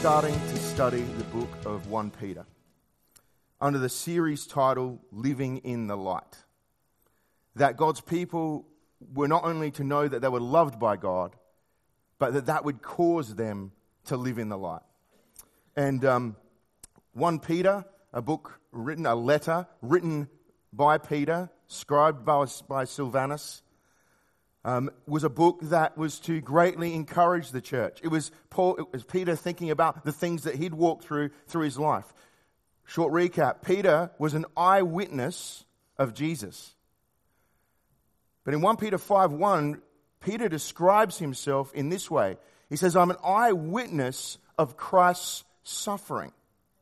starting to study the book of 1 Peter under the series title, Living in the Light. That God's people were not only to know that they were loved by God, but that would cause them to live in the light. And 1 Peter, a letter written by Peter, scribed by Silvanus, was a book that was to greatly encourage the church. It was Peter thinking about the things that he'd walked through his life. Short recap, Peter was an eyewitness of Jesus. But in 1 Peter 5:1, Peter describes himself in this way. He says, I'm an eyewitness of Christ's suffering.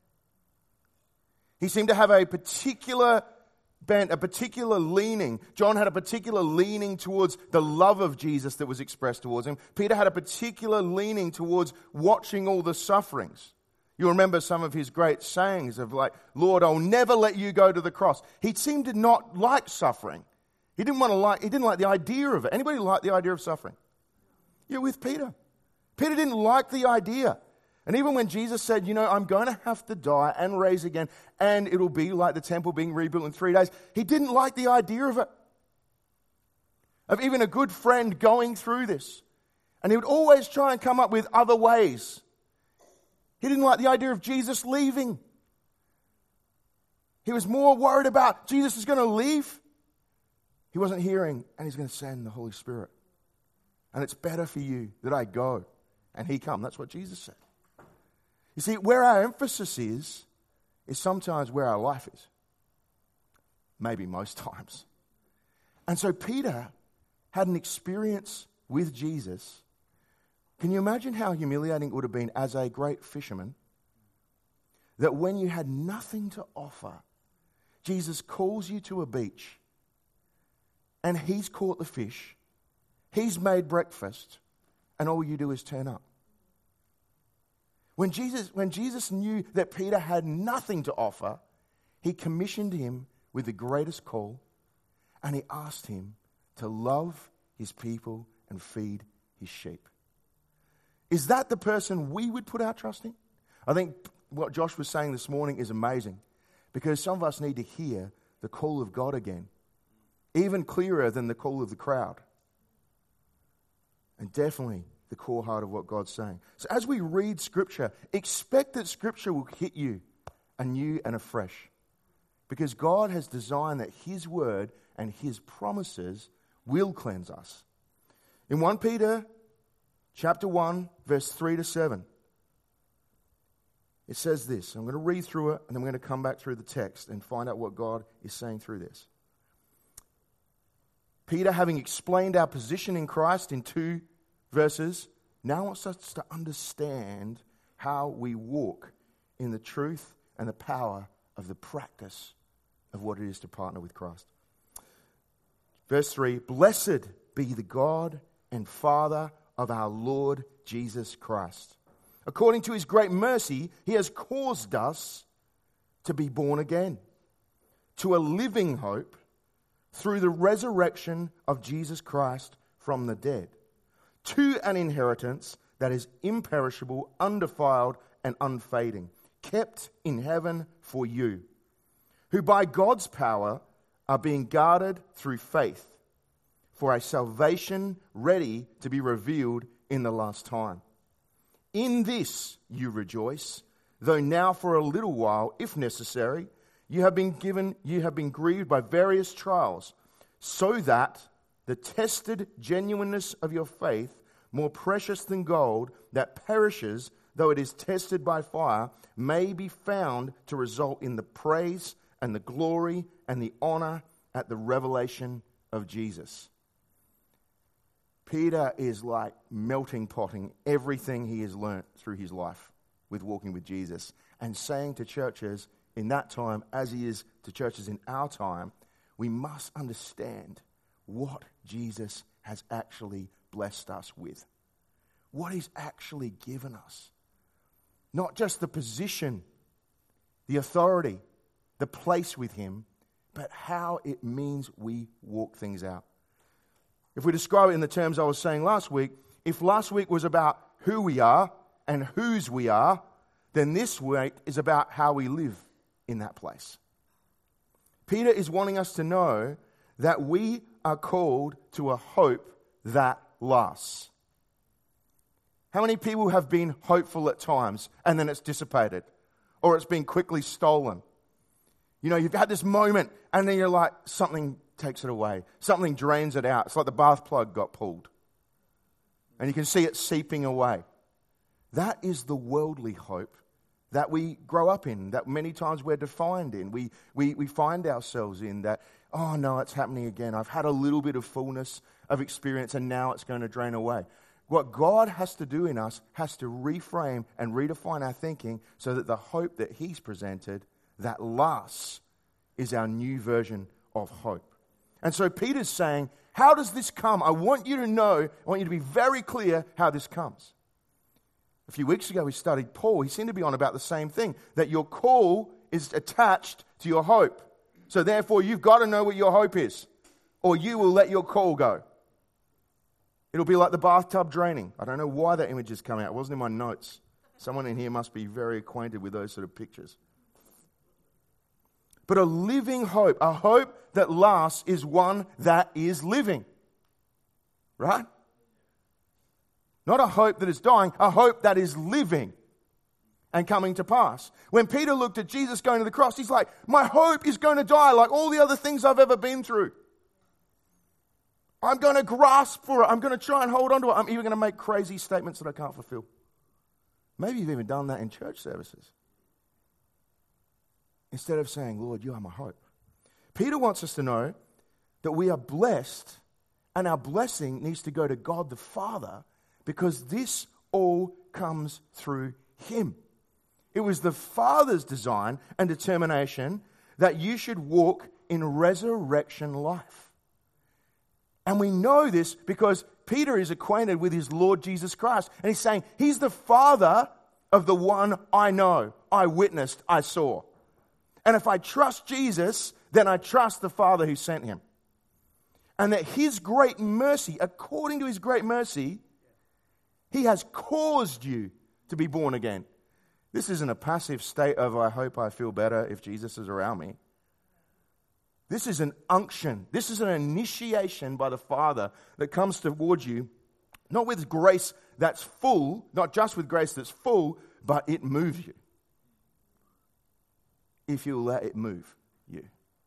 He seemed to have a particular bent, a particular leaning. John had a particular leaning towards the love of Jesus that was expressed towards him. Peter had a particular leaning towards watching all the sufferings. You remember some of his great sayings of like, Lord, I'll never let you go to the cross. He seemed to not like suffering. He didn't like the idea of it. Anybody like the idea of suffering? You're with Peter. Peter didn't like the idea. And even when Jesus said, I'm going to have to die and raise again, and it'll be like the temple being rebuilt in 3 days, he didn't like the idea of it. Of even a good friend going through this. And he would always try and come up with other ways. He didn't like the idea of Jesus leaving. He was more worried about Jesus is going to leave. He wasn't hearing, and he's going to send the Holy Spirit. And it's better for you that I go and he come. That's what Jesus said. You see, where our emphasis is sometimes where our life is. Maybe most times. And so Peter had an experience with Jesus. Can you imagine how humiliating it would have been as a great fisherman that when you had nothing to offer, Jesus calls you to a beach and he's caught the fish, he's made breakfast, and all you do is turn up. When Jesus knew that Peter had nothing to offer, he commissioned him with the greatest call, and he asked him to love his people and feed his sheep. Is that the person we would put our trust in? I think what Josh was saying this morning is amazing, because some of us need to hear the call of God again, even clearer than the call of the crowd. And definitely the core heart of what God's saying. So as we read Scripture, expect that Scripture will hit you anew and afresh. Because God has designed that His Word and His promises will cleanse us. In 1 Peter chapter 1, verse 3 to 7, it says this. I'm going to read through it, and then we're going to come back through the text and find out what God is saying through this. Peter, having explained our position in Christ in 2 verses, now wants us to understand how we walk in the truth and the power of the practice of what it is to partner with Christ. Verse 3, Blessed be the God and Father of our Lord Jesus Christ. According to His great mercy, He has caused us to be born again to a living hope through the resurrection of Jesus Christ from the dead, to an inheritance that is imperishable, undefiled, and unfading, kept in heaven for you, who by God's power are being guarded through faith for a salvation ready to be revealed in the last time. In this you rejoice, though now for a little while, if necessary, you have been grieved by various trials, so that the tested genuineness of your faith, more precious than gold that perishes, though it is tested by fire, may be found to result in the praise and the glory and the honor at the revelation of Jesus. Peter is like melting potting everything he has learnt through his life with walking with Jesus and saying to churches in that time, as he is to churches in our time, we must understand what Jesus has actually blessed us with. What He's actually given us. Not just the position, the authority, the place with Him, but how it means we walk things out. If we describe it in the terms I was saying last week, if last week was about who we are and whose we are, then this week is about how we live in that place. Peter is wanting us to know that we are called to a hope that lasts. How many people have been hopeful at times and then it's dissipated? Or it's been quickly stolen? You know, you've had this moment and then you're like, something takes it away. Something drains it out. It's like the bath plug got pulled. And you can see it seeping away. That is the worldly hope that we grow up in, that many times we're defined in. We find ourselves in that, oh no, it's happening again. I've had a little bit of fullness of experience and now it's going to drain away. What God has to do in us has to reframe and redefine our thinking so that the hope that He's presented that lasts is our new version of hope. And so Peter's saying, how does this come? I want you to know, I want you to be very clear how this comes. A few weeks ago we studied Paul. He seemed to be on about the same thing, that your call is attached to your hope. So therefore you've got to know what your hope is, or you will let your call go. It'll be like the bathtub draining. I don't know why that image has come out. It wasn't in my notes. Someone in here must be very acquainted with those sort of pictures. But a living hope, a hope that lasts, is one that is living. Right? Not a hope that is dying, a hope that is living and coming to pass. When Peter looked at Jesus going to the cross, he's like, my hope is going to die like all the other things I've ever been through. I'm going to grasp for it. I'm going to try and hold on to it. I'm even going to make crazy statements that I can't fulfill. Maybe you've even done that in church services. Instead of saying, Lord, you are my hope. Peter wants us to know that we are blessed, and our blessing needs to go to God the Father, because this all comes through Him. It was the Father's design and determination that you should walk in resurrection life. And we know this because Peter is acquainted with his Lord Jesus Christ. And he's saying, He's the Father of the one I know, I witnessed, I saw. And if I trust Jesus, then I trust the Father who sent Him. And that His great mercy, according to His great mercy, He has caused you to be born again. This isn't a passive state of, I hope I feel better if Jesus is around me. This is an unction. This is an initiation by the Father that comes towards you, not with grace that's full, not just with grace that's full, but it moves you. If you let it move you.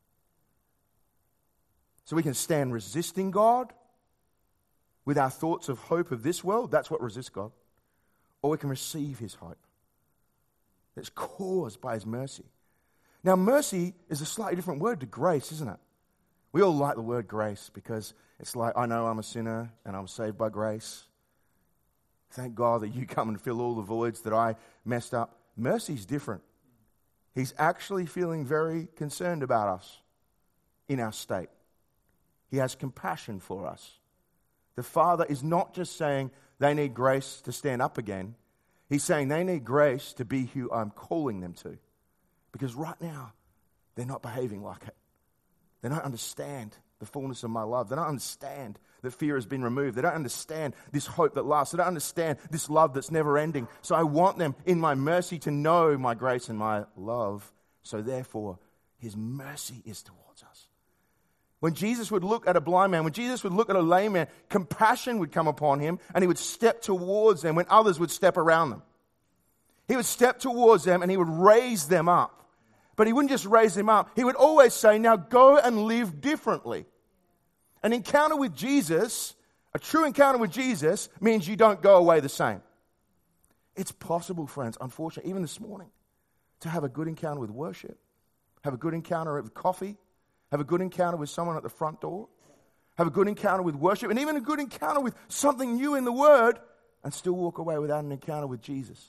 So we can stand resisting God with our thoughts of hope of this world. That's what resists God. Or we can receive His hope. That's caused by His mercy. Now, mercy is a slightly different word to grace, isn't it? We all like the word grace because it's like, I know I'm a sinner and I'm saved by grace. Thank God that you come and fill all the voids that I messed up. Mercy's different. He's actually feeling very concerned about us in our state. He has compassion for us. The Father is not just saying they need grace to stand up again. He's saying they need grace to be who I'm calling them to. Because right now, they're not behaving like it. They don't understand the fullness of my love. They don't understand that fear has been removed. They don't understand this hope that lasts. They don't understand this love that's never ending. So I want them in my mercy to know my grace and my love. So therefore, His mercy is towards us. When Jesus would look at a blind man, when Jesus would look at a lame man, compassion would come upon Him and He would step towards them when others would step around them. He would step towards them and He would raise them up. But He wouldn't just raise them up. He would always say, now go and live differently. An encounter with Jesus, a true encounter with Jesus, means you don't go away the same. It's possible, friends, unfortunately, even this morning, to have a good encounter with worship, have a good encounter with coffee, have a good encounter with someone at the front door, have a good encounter with worship, and even a good encounter with something new in the Word, and still walk away without an encounter with Jesus.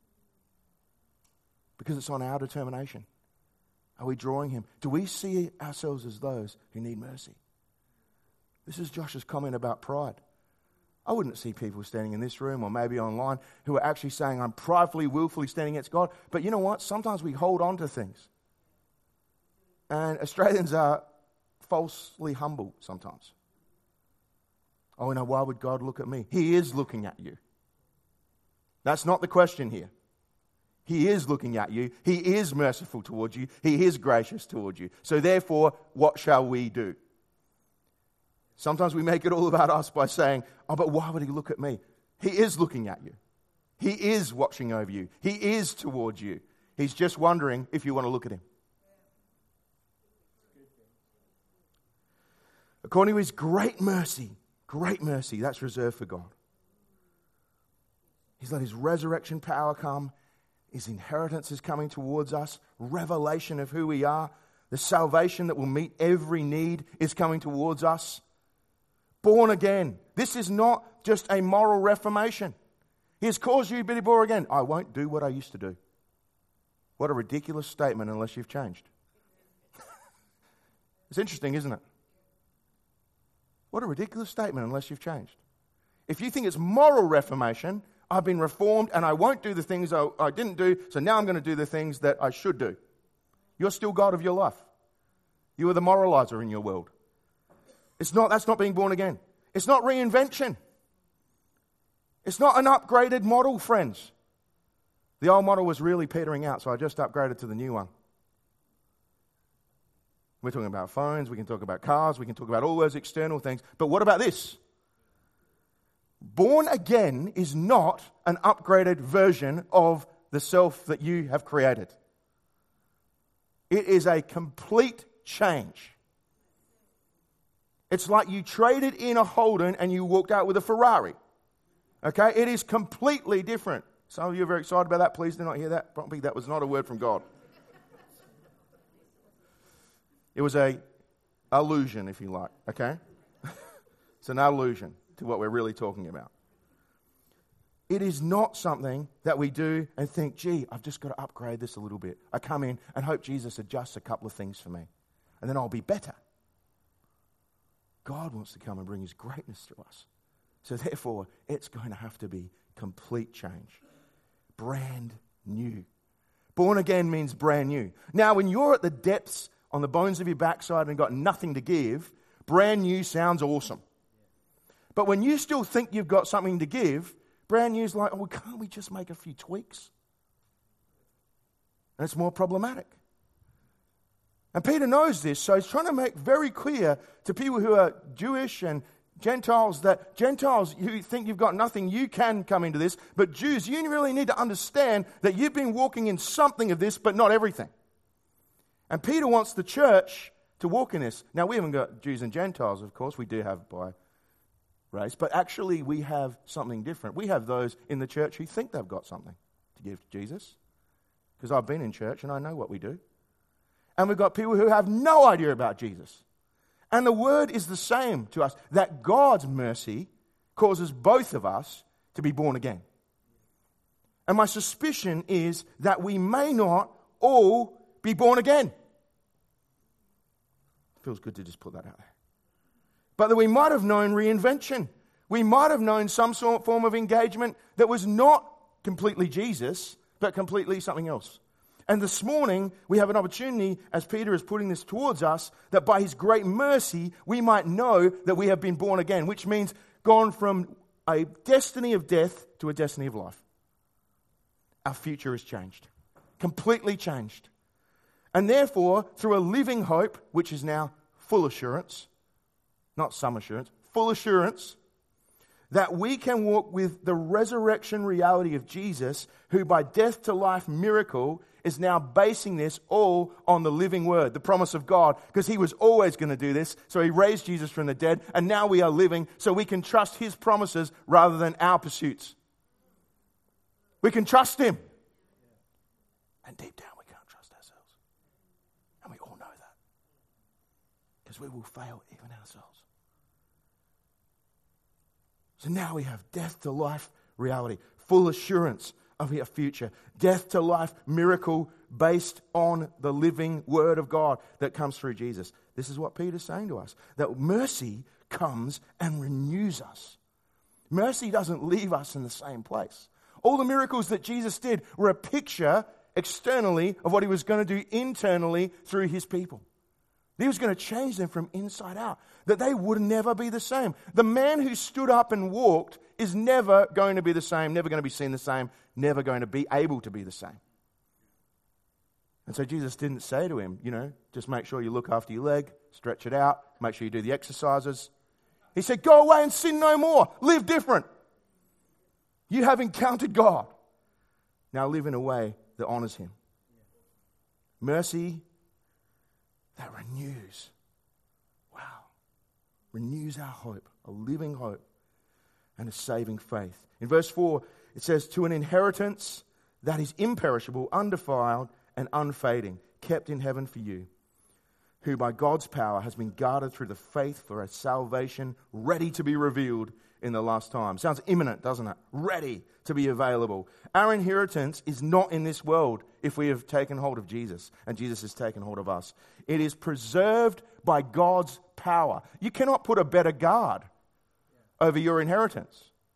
Because it's on our determination. Are we drawing Him? Do we see ourselves as those who need mercy? This is Josh's comment about pride. I wouldn't see people standing in this room or maybe online who are actually saying, I'm pridefully, willfully standing against God. But you know what? Sometimes we hold on to things. And Australians are falsely humble sometimes. Oh, no, why would God look at me? He is looking at you. That's not the question here. He is looking at you. He is merciful towards you. He is gracious towards you. So therefore, what shall we do? Sometimes we make it all about us by saying, oh, but why would he look at me? He is looking at you. He is watching over you. He is towards you. He's just wondering if you want to look at him. According to his great mercy, that's reserved for God. He's let his resurrection power come. His inheritance is coming towards us. Revelation of who we are. The salvation that will meet every need is coming towards us. Born again. This is not just a moral reformation. He has caused you to be born again. I won't do what I used to do. What a ridiculous statement unless you've changed. It's interesting, isn't it? What a ridiculous statement unless you've changed. If you think it's moral reformation, I've been reformed and I won't do the things I didn't do, so now I'm going to do the things that I should do. You're still God of your life. You are the moralizer in your world. That's not being born again. It's not reinvention. It's not an upgraded model, friends. The old model was really petering out, so I just upgraded to the new one. We're talking about phones, we can talk about cars, we can talk about all those external things. But what about this? Born again is not an upgraded version of the self that you have created. It is a complete change. It's like you traded in a Holden and you walked out with a Ferrari. Okay? It is completely different. Some of you are very excited about that. Please do not hear that. Probably that was not a word from God. It was an allusion, if you like. Okay? It's an allusion to what we're really talking about. It is not something that we do and think, gee, I've just got to upgrade this a little bit. I come in and hope Jesus adjusts a couple of things for me, and then I'll be better. God wants to come and bring his greatness to us. So therefore, it's going to have to be complete change. Brand new. Born again means brand new. Now, when you're at the depths on the bones of your backside and got nothing to give, brand new sounds awesome. But when you still think you've got something to give, brand new is like, oh, can't we just make a few tweaks? And it's more problematic. And Peter knows this, so he's trying to make very clear to people who are Jewish and Gentiles that Gentiles who think you've got nothing, you can come into this. But Jews, you really need to understand that you've been walking in something of this, but not everything. And Peter wants the church to walk in this. Now, we haven't got Jews and Gentiles, of course. We do have by race. But actually, we have something different. We have those in the church who think they've got something to give to Jesus. Because I've been in church and I know what we do. And we've got people who have no idea about Jesus. And the word is the same to us, that God's mercy causes both of us to be born again. And my suspicion is that we may not all be born again. Feels good to just put that out there. But that we might have known reinvention. We might have known some sort of form of engagement that was not completely Jesus, but completely something else. And this morning, we have an opportunity, as Peter is putting this towards us, that by his great mercy, we might know that we have been born again, which means gone from a destiny of death to a destiny of life. Our future has changed, completely changed. And therefore, through a living hope, which is now full assurance, not some assurance, full assurance, that we can walk with the resurrection reality of Jesus, who by death to life miracle is now basing this all on the living word, the promise of God, because he was always going to do this. So he raised Jesus from the dead, and now we are living so we can trust his promises rather than our pursuits. We can trust him. And deep down we can't trust ourselves. And we all know that. Because we will fail even ourselves. So now we have death to life reality, full assurance of a future. Death to life miracle based on the living word of God that comes through Jesus. This is what Peter's saying to us, that mercy comes and renews us. Mercy doesn't leave us in the same place. All the miracles that Jesus did were a picture externally of what he was going to do internally through his people. He was going to change them from inside out, that they would never be the same. The man who stood up and walked is never going to be the same, never going to be seen the same, never going to be able to be the same. And so Jesus didn't say to him, just make sure you look after your leg, stretch it out, make sure you do the exercises. He said, go away and sin no more. Live different. You have encountered God. Now live in a way that honors him. Mercy that renews. Wow. Renews our hope, a living hope and a saving faith. In verse 4, it says, to an inheritance that is imperishable, undefiled, and unfading, kept in heaven for you, who by God's power has been guarded through the faith for a salvation ready to be revealed in the last time. Sounds imminent, doesn't it? Ready to be available. Our inheritance is not in this world if we have taken hold of Jesus and Jesus has taken hold of us. It is preserved by God's power. You cannot put a better guard over your inheritance.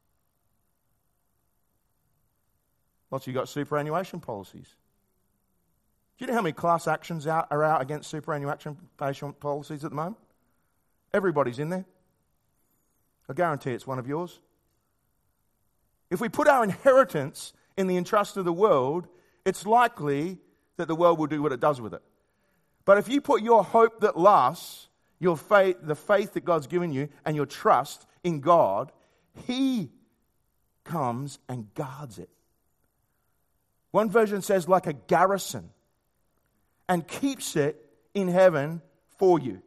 Lots of you got superannuation policies. Do you know how many class actions are out against superannuation policies at the moment? Everybody's in there. I guarantee it's one of yours. If we put our inheritance in the entrust of the world, it's likely that the world will do what it does with it. But if you put your hope that lasts, your faith, the faith that God's given you, and your trust in God, He comes and guards it. One version says like a garrison, and keeps it in heaven for you.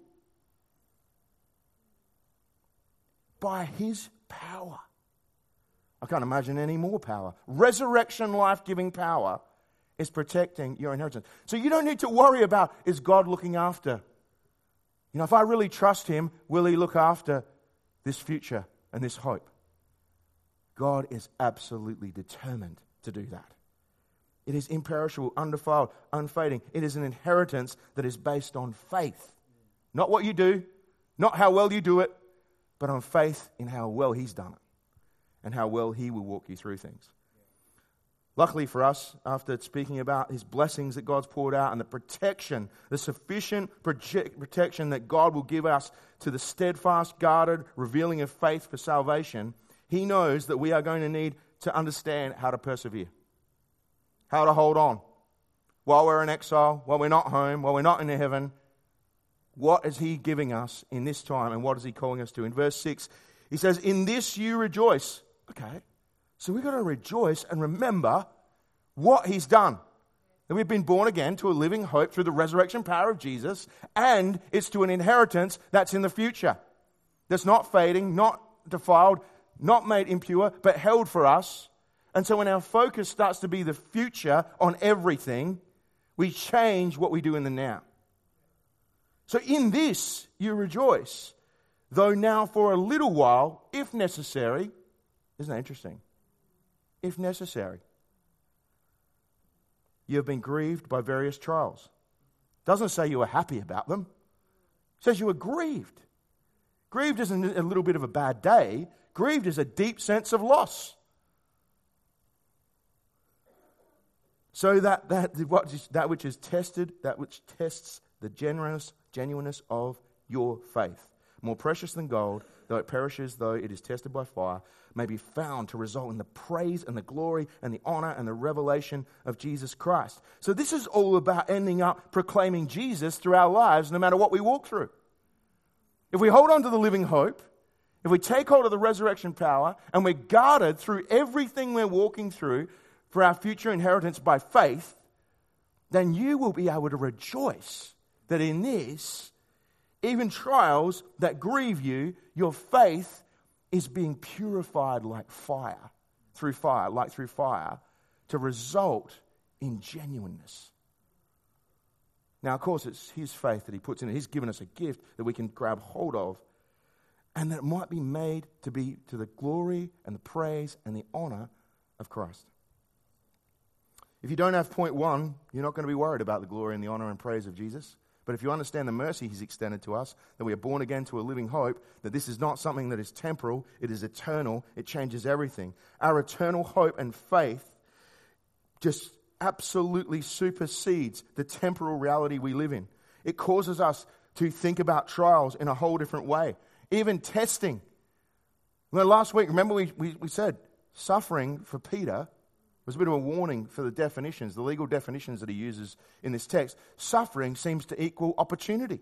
By His power. I can't imagine any more power. Resurrection, life-giving power is protecting your inheritance. So you don't need to worry about, is God looking after? If I really trust Him, will He look after this future and this hope? God is absolutely determined to do that. It is imperishable, undefiled, unfading. It is an inheritance that is based on faith. Not what you do, not how well you do it, but on faith in how well He's done it and how well He will walk you through things. Luckily for us, after speaking about His blessings that God's poured out and the protection, the sufficient protection that God will give us to the steadfast, guarded, revealing of faith for salvation, He knows that we are going to need to understand how to persevere, how to hold on while we're in exile, while we're not home, while we're not in heaven. What is He giving us in this time, and what is He calling us to? In verse 6, He says, in this you rejoice. Okay, so we've got to rejoice and remember what He's done. That we've been born again to a living hope through the resurrection power of Jesus, and it's to an inheritance that's in the future. That's not fading, not defiled, not made impure, but held for us. And so when our focus starts to be the future on everything, we change what we do in the now. So in this you rejoice, though now for a little while, if necessary. Isn't that interesting? If necessary. You have been grieved by various trials. Doesn't say you were happy about them. It says you were grieved. Grieved isn't a little bit of a bad day. Grieved is a deep sense of loss. So that which is tested, that which tests the genuineness of your faith, more precious than gold, though it perishes, though it is tested by fire, may be found to result in the praise and the glory and the honor and the revelation of Jesus Christ. So this is all about ending up proclaiming Jesus through our lives, no matter what we walk through. If we hold on to the living hope, if we take hold of the resurrection power, and we're guarded through everything we're walking through for our future inheritance by faith, then you will be able to rejoice that in this, even trials that grieve you, your faith is being purified like through fire, to result in genuineness. Now, of course, it's His faith that He puts in it. He's given us a gift that we can grab hold of, and that it might be made to be to the glory and the praise and the honor of Christ. If you don't have point one, you're not going to be worried about the glory and the honor and praise of Jesus. But if you understand the mercy He's extended to us, that we are born again to a living hope, that this is not something that is temporal, it is eternal, it changes everything. Our eternal hope and faith just absolutely supersedes the temporal reality we live in. It causes us to think about trials in a whole different way. Even testing. Last week, remember we said suffering for Peter was a bit of a warning for the definitions, the legal definitions that he uses in this text. Suffering seems to equal opportunity.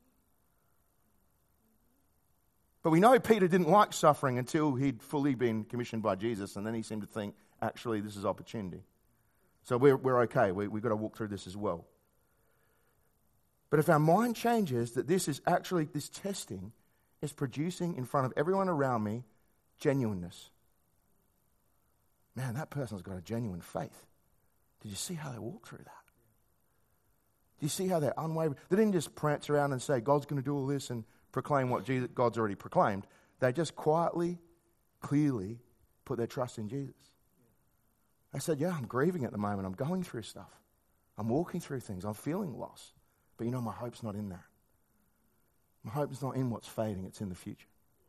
But we know Peter didn't like suffering until he'd fully been commissioned by Jesus, and then he seemed to think, actually, this is opportunity. So we're okay. We've got to walk through this as well. But if our mind changes that this is actually, this testing is producing in front of everyone around me genuineness. Man, that person's got a genuine faith. Did you see how they walked through that? Do you see how they're unwavering? They didn't just prance around and say, God's going to do all this and proclaim what God's already proclaimed. They just quietly, clearly put their trust in Jesus. They said, yeah, I'm grieving at the moment. I'm going through stuff. I'm walking through things. I'm feeling loss. But you know, my hope's not in that. My hope is not in what's fading. It's in the future.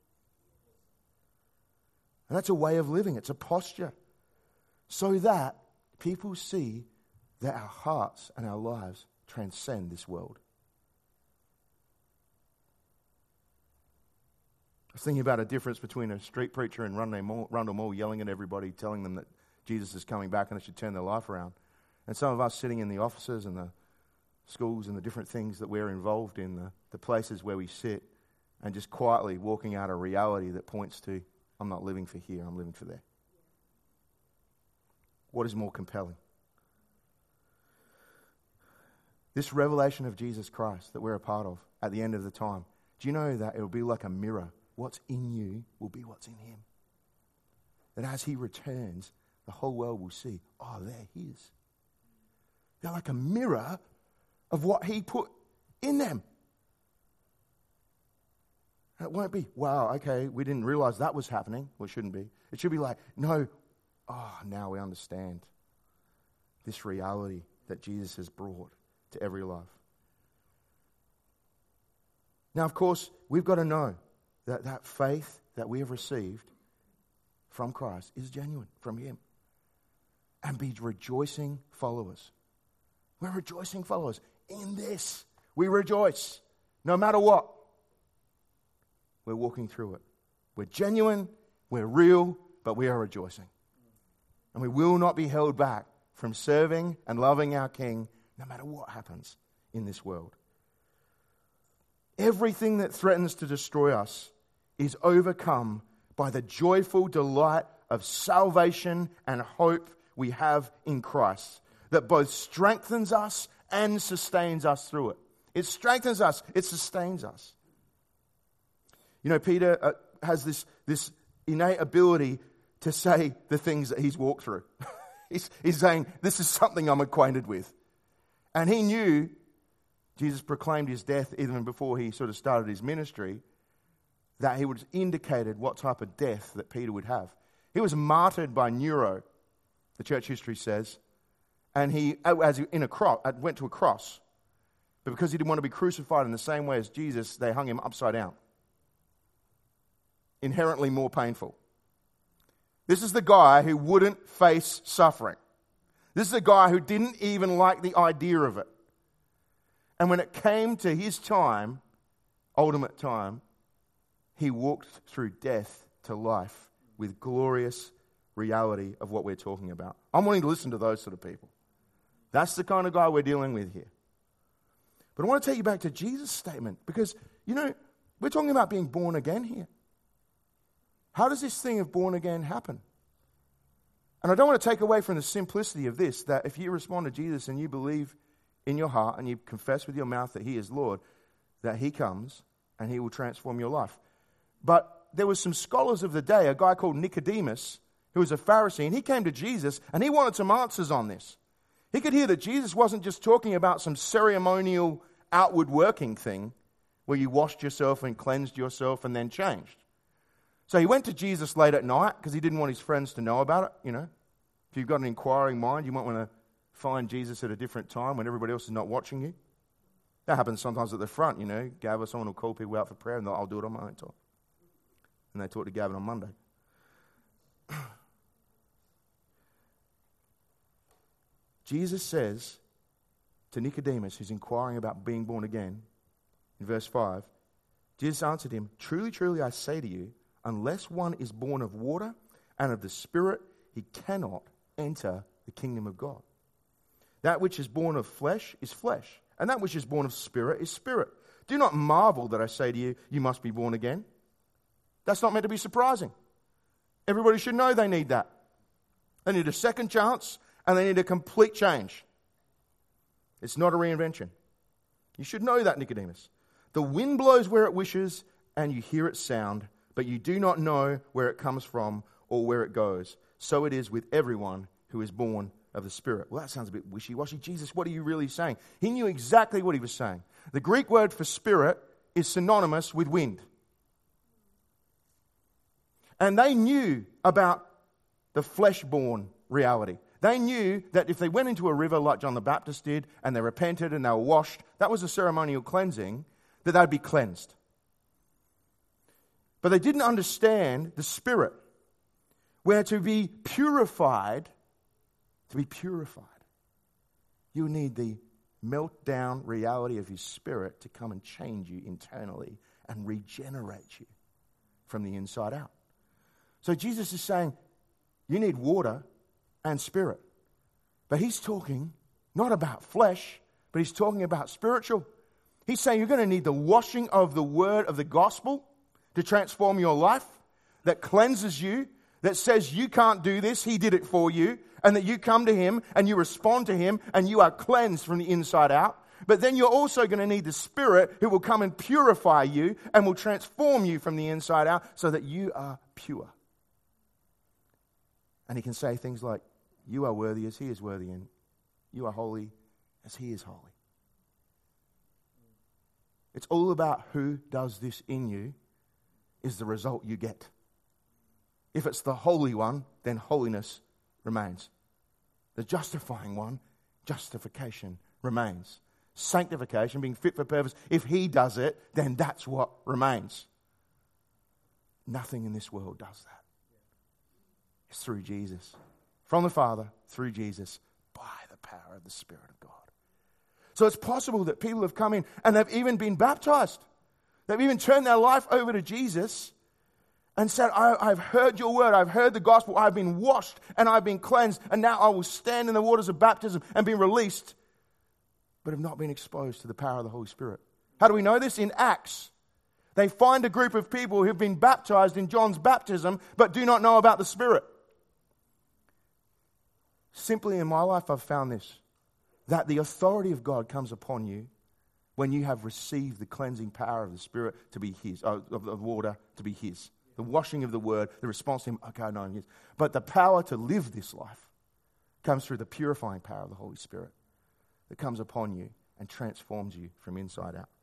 And that's a way of living. It's a posture. So that people see that our hearts and our lives transcend this world. I was thinking about a difference between a street preacher in Rundle Mall yelling at everybody, telling them that Jesus is coming back and they should turn their life around. And some of us sitting in the offices and the schools and the different things that we're involved in, the places where we sit, and just quietly walking out a reality that points to, I'm not living for here, I'm living for there. What is more compelling? This revelation of Jesus Christ that we're a part of at the end of the time, do you know that it will be like a mirror? What's in you will be what's in him. That as he returns, the whole world will see, oh, they're his. They're like a mirror of what he put in them. And it won't be, wow, okay, we didn't realize that was happening. Well, it shouldn't be. It should be like, no, now we understand this reality that Jesus has brought to every life. Now, of course, we've got to know that that faith that we have received from Christ is genuine from him. And be rejoicing followers. We're rejoicing followers. In this, we rejoice. No matter what. We're walking through it. We're genuine, we're real, but we are rejoicing. And we will not be held back from serving and loving our King no matter what happens in this world. Everything that threatens to destroy us is overcome by the joyful delight of salvation and hope we have in Christ, that both strengthens us and sustains us through it. It strengthens us, it sustains us. You know, Peter has this innate ability to say the things that he's walked through. He's saying, this is something I'm acquainted with. And he knew Jesus proclaimed his death even before he sort of started his ministry, that he was indicated what type of death that Peter would have. He was martyred by Nero, the church history says, and he went to a cross. But because he didn't want to be crucified in the same way as Jesus, they hung him upside down. Inherently more painful. This is the guy who wouldn't face suffering. This is a guy who didn't even like the idea of it. And when it came to his time, ultimate time, he walked through death to life with glorious reality of what we're talking about. I'm wanting to listen to those sort of people. That's the kind of guy we're dealing with here. But I want to take you back to Jesus' statement because, you know, we're talking about being born again here. How does this thing of born again happen? And I don't want to take away from the simplicity of this, that if you respond to Jesus and you believe in your heart and you confess with your mouth that he is Lord, that he comes and he will transform your life. But there were some scholars of the day, a guy called Nicodemus, who was a Pharisee, and he came to Jesus and he wanted some answers on this. He could hear that Jesus wasn't just talking about some ceremonial outward working thing where you washed yourself and cleansed yourself and then changed. So he went to Jesus late at night because he didn't want his friends to know about it, you know. If you've got an inquiring mind, you might want to find Jesus at a different time when everybody else is not watching you. That happens sometimes at the front, you know. Gavin, someone will call people out for prayer and I'll do it on my own time. And they talk to Gavin on Monday. Jesus says to Nicodemus, who's inquiring about being born again, in verse 5, Jesus answered him, "Truly, truly, I say to you, unless one is born of water and of the Spirit, he cannot enter the kingdom of God. That which is born of flesh is flesh, and that which is born of spirit is spirit. Do not marvel that I say to you, you must be born again. That's not meant to be surprising. Everybody should know they need that. They need a second chance, and they need a complete change. It's not a reinvention. You should know that, Nicodemus. The wind blows where it wishes, and you hear its sound, but you do not know where it comes from or where it goes. So it is with everyone who is born of the Spirit. Well, that sounds a bit wishy-washy. Jesus, what are you really saying? He knew exactly what he was saying. The Greek word for spirit is synonymous with wind. And they knew about the flesh-born reality. They knew that if they went into a river like John the Baptist did, and they repented and they were washed, that was a ceremonial cleansing, that they'd be cleansed. But they didn't understand the Spirit, where to be purified, you need the meltdown reality of His Spirit to come and change you internally and regenerate you from the inside out. So Jesus is saying, you need water and spirit. But He's talking not about flesh, but He's talking about spiritual. He's saying you're going to need the washing of the word of the gospel to transform your life, that cleanses you, that says you can't do this, He did it for you, and that you come to Him and you respond to Him and you are cleansed from the inside out. But then you're also going to need the Spirit who will come and purify you and will transform you from the inside out so that you are pure. And He can say things like, you are worthy as He is worthy, and you are holy as He is holy. It's all about who does this in you is the result you get. If it's the Holy One, then holiness remains. The justifying one, justification remains. Sanctification, being fit for purpose, if He does it, then that's what remains. Nothing in this world does that. It's through Jesus. From the Father, through Jesus, by the power of the Spirit of God. So it's possible that people have come in and they've even been baptized. They've even turned their life over to Jesus and said, I've heard your word, I've heard the gospel, I've been washed and I've been cleansed, and now I will stand in the waters of baptism and be released, but have not been exposed to the power of the Holy Spirit. How do we know this? In Acts. They find a group of people who've been baptized in John's baptism, but do not know about the Spirit. Simply in my life, I've found this, that the authority of God comes upon you when you have received the cleansing power of the Spirit to be His, of the water to be His. The washing of the word, the response to Him, okay, I know Him. But the power to live this life comes through the purifying power of the Holy Spirit that comes upon you and transforms you from inside out.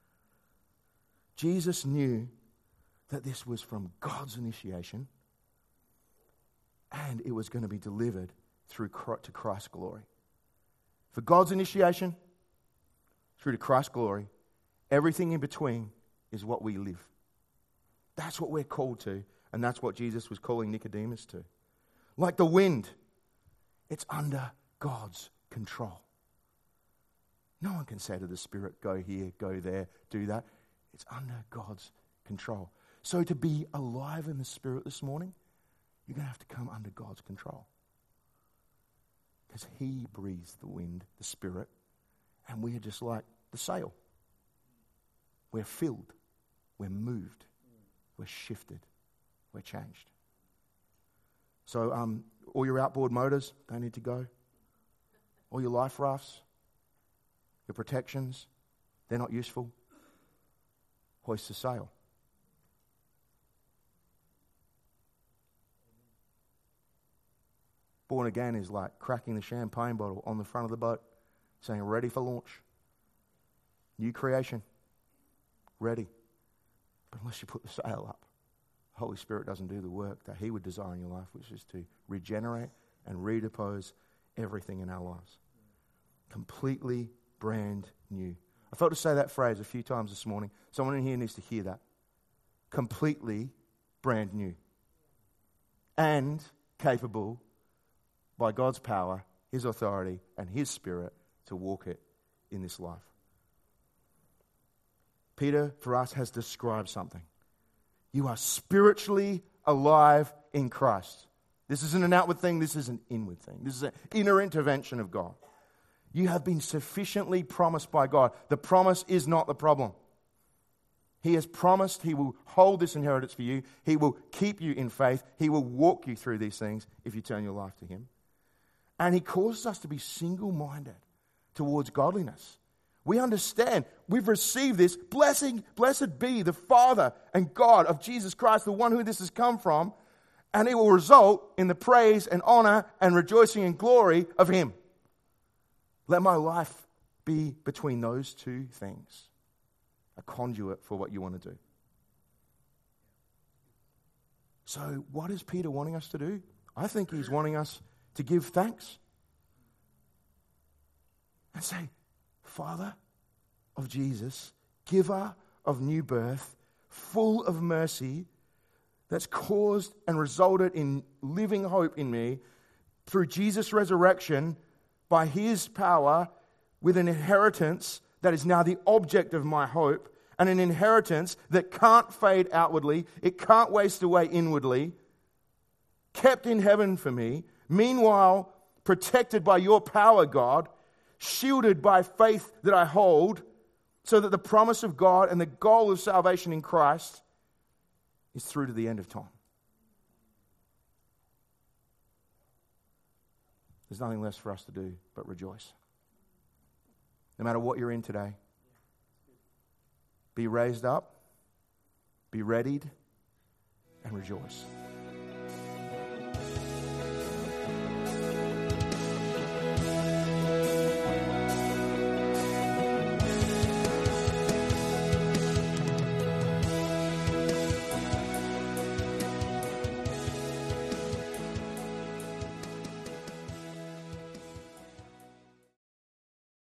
Jesus knew that this was from God's initiation and it was going to be delivered to Christ's glory. For God's initiation, through to Christ's glory, everything in between is what we live. That's what we're called to, and that's what Jesus was calling Nicodemus to. Like the wind, it's under God's control. No one can say to the Spirit, go here, go there, do that. It's under God's control. So to be alive in the Spirit this morning, you're going to have to come under God's control. Because He breathes the wind, the Spirit, and we are just like the sail. We're filled, we're moved, we're shifted, we're changed. So all your outboard motors, they need to go. All your life rafts, your protections, they're not useful. Hoist the sail. Born again is like cracking the champagne bottle on the front of the boat, saying, ready for launch. New creation. Ready. But unless you put the sail up, the Holy Spirit doesn't do the work that He would desire in your life, which is to regenerate and redepose everything in our lives. Completely brand new. I felt to say that phrase a few times this morning. Someone in here needs to hear that. Completely brand new. And capable, by God's power, His authority, and His Spirit, to walk it in this life. Peter, for us, has described something. You are spiritually alive in Christ. This isn't an outward thing. This is an inward thing. This is an inner intervention of God. You have been sufficiently promised by God. The promise is not the problem. He has promised He will hold this inheritance for you. He will keep you in faith. He will walk you through these things if you turn your life to Him. And He causes us to be single-minded towards godliness. We understand, we've received this. Blessed be the Father and God of Jesus Christ, the one who this has come from, and it will result in the praise and honor and rejoicing and glory of Him. Let my life be between those two things, a conduit for what you want to do. So what is Peter wanting us to do? I think he's wanting us to give thanks and say, Father of Jesus, giver of new birth, full of mercy, that's caused and resulted in living hope in me through Jesus' resurrection by His power, with an inheritance that is now the object of my hope, and an inheritance that can't fade outwardly, it can't waste away inwardly, kept in heaven for me, meanwhile protected by your power, God, shielded by faith that I hold, so that the promise of God and the goal of salvation in Christ is through to the end of time. There's nothing less for us to do but rejoice. No matter what you're in today, be raised up, be readied, and rejoice.